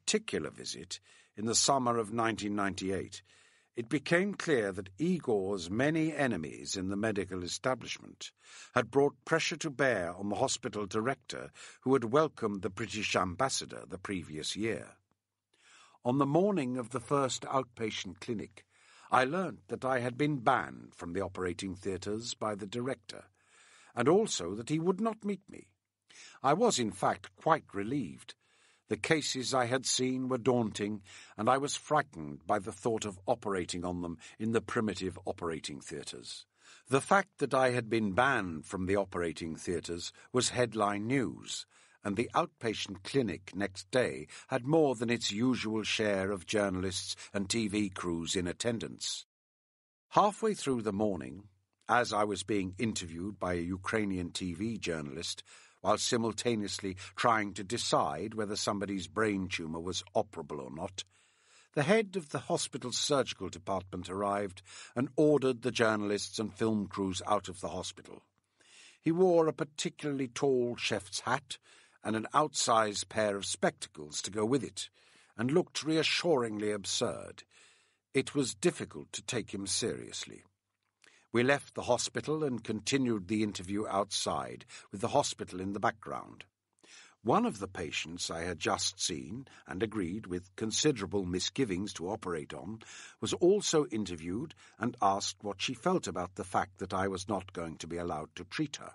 particular visit, in the summer of 1998, it became clear that Igor's many enemies in the medical establishment had brought pressure to bear on the hospital director who had welcomed the British ambassador the previous year. On the morning of the first outpatient clinic, I learnt that I had been banned from the operating theatres by the director, and also that he would not meet me. I was, in fact, quite relieved. The cases I had seen were daunting, and I was frightened by the thought of operating on them in the primitive operating theatres. The fact that I had been banned from the operating theatres was headline news, and the outpatient clinic next day had more than its usual share of journalists and TV crews in attendance. Halfway through the morning, as I was being interviewed by a Ukrainian TV journalist, while simultaneously trying to decide whether somebody's brain tumour was operable or not, the head of the hospital's surgical department arrived and ordered the journalists and film crews out of the hospital. He wore a particularly tall chef's hat and an outsized pair of spectacles to go with it, and looked reassuringly absurd. It was difficult to take him seriously. We left the hospital and continued the interview outside, with the hospital in the background. One of the patients I had just seen, and agreed with considerable misgivings to operate on, was also interviewed and asked what she felt about the fact that I was not going to be allowed to treat her.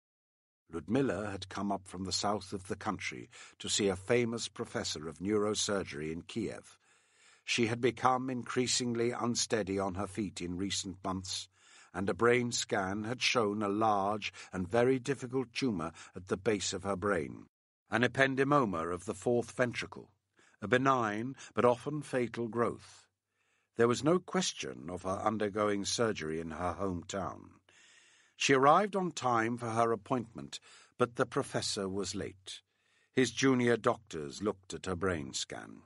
Ludmilla had come up from the south of the country to see a famous professor of neurosurgery in Kiev. She had become increasingly unsteady on her feet in recent months, and a brain scan had shown a large and very difficult tumour at the base of her brain, an ependymoma of the fourth ventricle, a benign but often fatal growth. There was no question of her undergoing surgery in her hometown. She arrived on time for her appointment, but the professor was late. His junior doctors looked at her brain scan.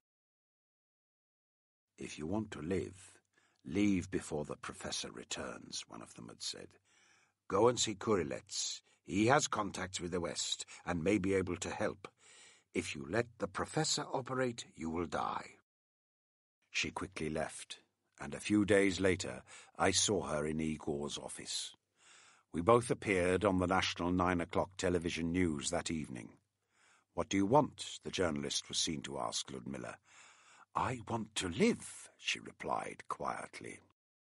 "If you want to live, leave before the professor returns," one of them had said. "Go and see Kurilets. He has contacts with the West and may be able to help. If you let the professor operate, you will die." She quickly left, and a few days later I saw her in Igor's office. We both appeared on the national 9 o'clock television news that evening. "What do you want?" the journalist was seen to ask Ludmilla. "I want to live," she replied quietly.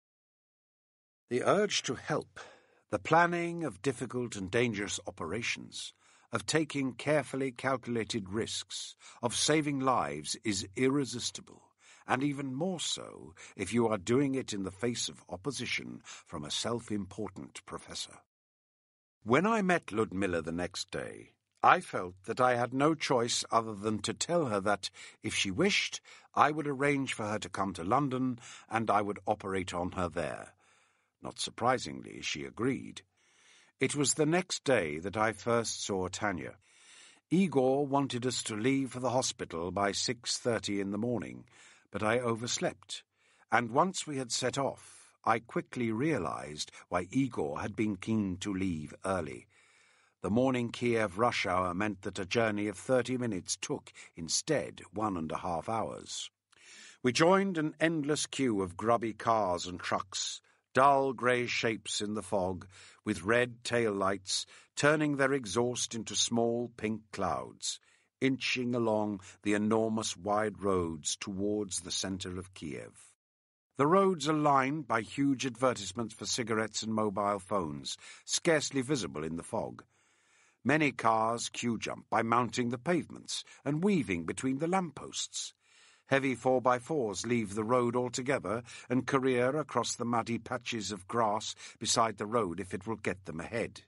The urge to help, the planning of difficult and dangerous operations, of taking carefully calculated risks, of saving lives is irresistible, and even more so if you are doing it in the face of opposition from a self-important professor. When I met Ludmilla the next day, I felt that I had no choice other than to tell her that, if she wished, I would arrange for her to come to London and I would operate on her there. Not surprisingly, she agreed. It was the next day that I first saw Tanya. Igor wanted us to leave for the hospital by 6:30 in the morning, but I overslept, and once we had set off, I quickly realized why Igor had been keen to leave early. The morning Kiev rush hour meant that a journey of 30 minutes took, instead, 1.5 hours. We joined an endless queue of grubby cars and trucks, dull grey shapes in the fog, with red tail lights, turning their exhaust into small pink clouds, inching along the enormous wide roads towards the centre of Kiev. The roads are lined by huge advertisements for cigarettes and mobile phones, scarcely visible in the fog. Many cars queue-jump by mounting the pavements and weaving between the lampposts. Heavy 4x4s leave the road altogether and career across the muddy patches of grass beside the road if it will get them ahead.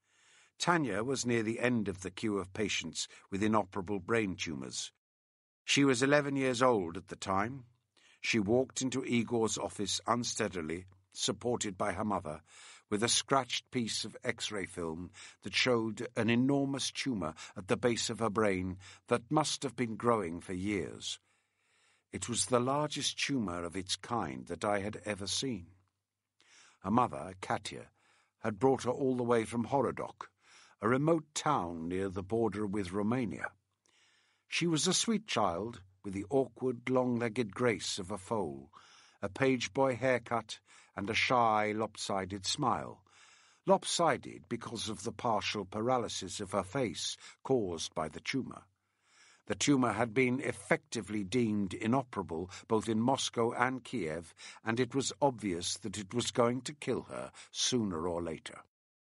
Tanya was near the end of the queue of patients with inoperable brain tumours. She was 11 years old at the time. She walked into Igor's office unsteadily, supported by her mother, with a scratched piece of X-ray film that showed an enormous tumour at the base of her brain that must have been growing for years. It was the largest tumour of its kind that I had ever seen. Her mother, Katya, had brought her all the way from Horodok, a remote town near the border with Romania. She was a sweet child, with the awkward, long-legged grace of a foal, a page-boy haircut, and a shy, lopsided smile. Lopsided because of the partial paralysis of her face caused by the tumour. The tumour had been effectively deemed inoperable both in Moscow and Kiev, and it was obvious that it was going to kill her sooner or later.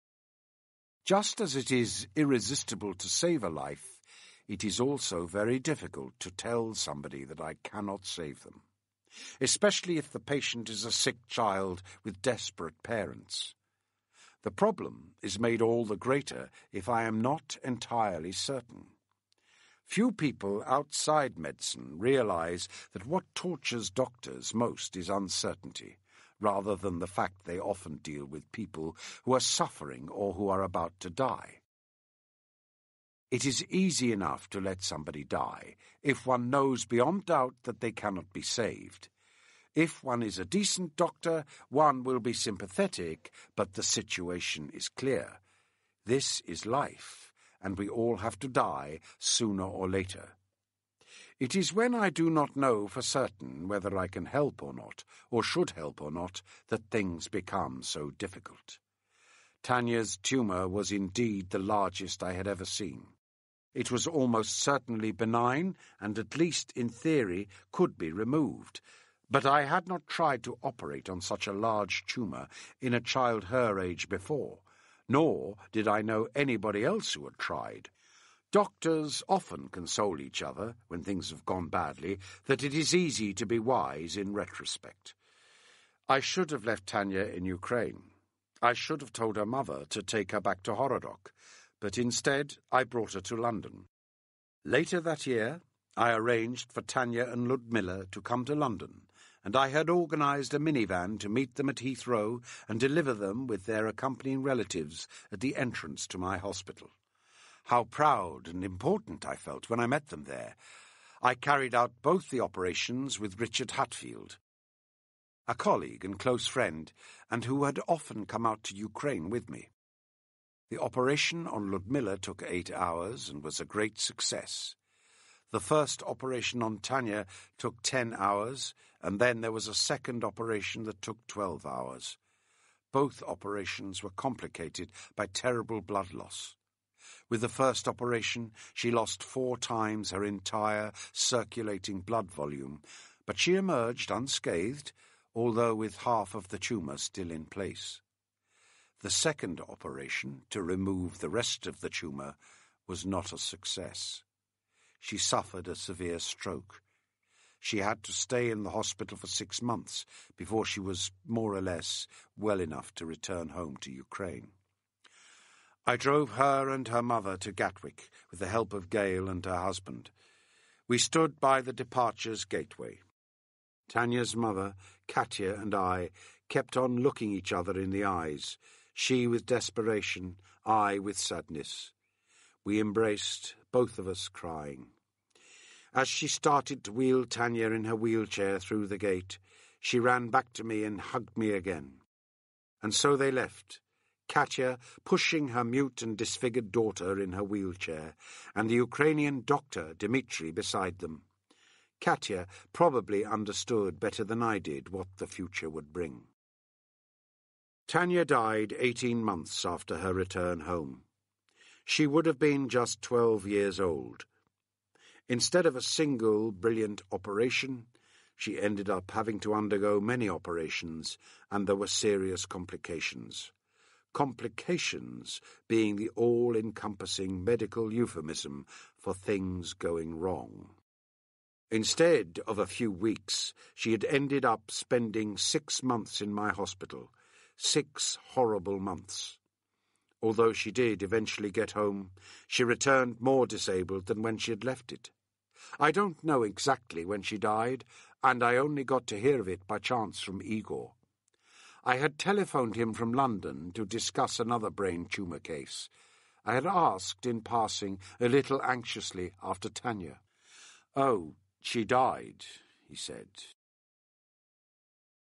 Just as it is irresistible to save a life, it is also very difficult to tell somebody that I cannot save them, especially if the patient is a sick child with desperate parents. The problem is made all the greater if I am not entirely certain. Few people outside medicine realize that what tortures doctors most is uncertainty, rather than the fact they often deal with people who are suffering or who are about to die. It is easy enough to let somebody die if one knows beyond doubt that they cannot be saved. If one is a decent doctor, one will be sympathetic, but the situation is clear. This is life, and we all have to die sooner or later. It is when I do not know for certain whether I can help or not, or should help or not, that things become so difficult. Tanya's tumour was indeed the largest I had ever seen. It was almost certainly benign, and at least in theory could be removed, but I had not tried to operate on such a large tumour in a child her age before, nor did I know anybody else who had tried. Doctors often console each other, when things have gone badly, that it is easy to be wise in retrospect. I should have left Tanya in Ukraine. I should have told her mother to take her back to Horodok, but instead I brought her to London. Later that year, I arranged for Tanya and Ludmilla to come to London, and I had organised a minivan to meet them at Heathrow and deliver them with their accompanying relatives at the entrance to my hospital. How proud and important I felt when I met them there. I carried out both the operations with Richard Hatfield, a colleague and close friend, and who had often come out to Ukraine with me. The operation on Ludmilla took 8 hours and was a great success. The first operation on Tanya took 10 hours, and then there was a second operation that took 12 hours. Both operations were complicated by terrible blood loss. With the first operation, she lost 4 times her entire circulating blood volume, but she emerged unscathed, although with half of the tumour still in place. The second operation, to remove the rest of the tumour, was not a success. She suffered a severe stroke. She had to stay in the hospital for 6 months before she was more or less well enough to return home to Ukraine. I drove her and her mother to Gatwick with the help of Gail and her husband. We stood by the departures gateway. Tanya's mother, Katya, and I kept on looking each other in the eyes, she with desperation, I with sadness. We embraced, both of us crying. As she started to wheel Tanya in her wheelchair through the gate, she ran back to me and hugged me again. And so they left, Katya pushing her mute and disfigured daughter in her wheelchair, and the Ukrainian doctor, Dmitri, beside them. Katya probably understood better than I did what the future would bring. Tanya died 18 months after her return home. She would have been just 12 years old. Instead of a single brilliant operation, she ended up having to undergo many operations, and there were serious complications. Complications being the all-encompassing medical euphemism for things going wrong. Instead of a few weeks, she had ended up spending 6 months in my hospital, 6 horrible months. Although she did eventually get home, she returned more disabled than when she had left it. I don't know exactly when she died, and I only got to hear of it by chance from Igor. I had telephoned him from London to discuss another brain tumour case. I had asked in passing, a little anxiously, after Tanya. "Oh, she died," he said.